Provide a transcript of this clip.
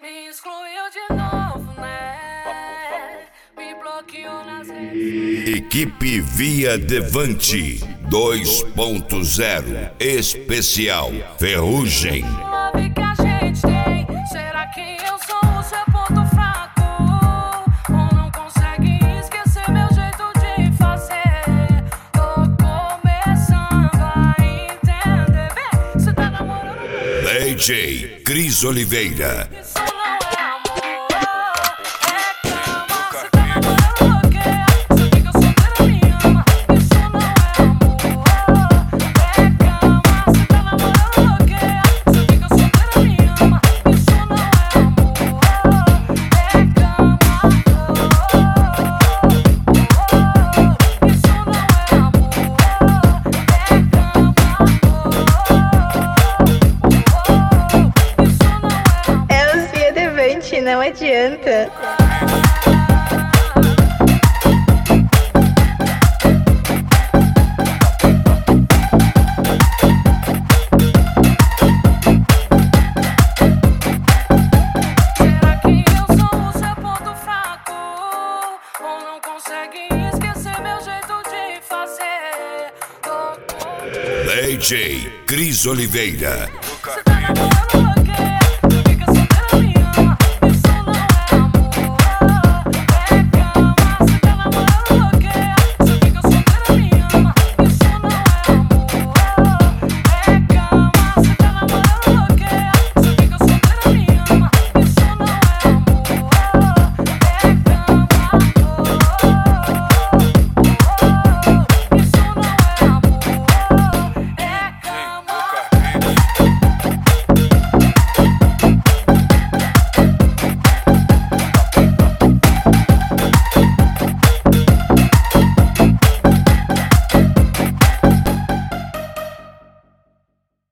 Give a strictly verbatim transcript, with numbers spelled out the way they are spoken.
Me excluiu de novo, né? Me bloqueou nas redes. Equipe Via Devante dois ponto zero Especial Ferrugem. Love que a gente tem. Será que eu sou o seu ponto fraco? Ou não consegue esquecer meu jeito de fazer? Tô começando a entender. Vê, você tá namorando. D J Cris Oliveira. Isso não é amor, é cama. Você tá namorando bloqueia. Você fica solteira, me ama. Isso não é amor, é cama. Você tá namorando bloqueia. Você fica solteira, me ama. Isso não é amor, é cama. Isso não é amor, é cama. É os Via Devante, não adianta. Será que eu sou o seu ponto fraco? Ou não consegue esquecer meu jeito de fazer? Tô com... D J Cris Oliveira. Você tá namorando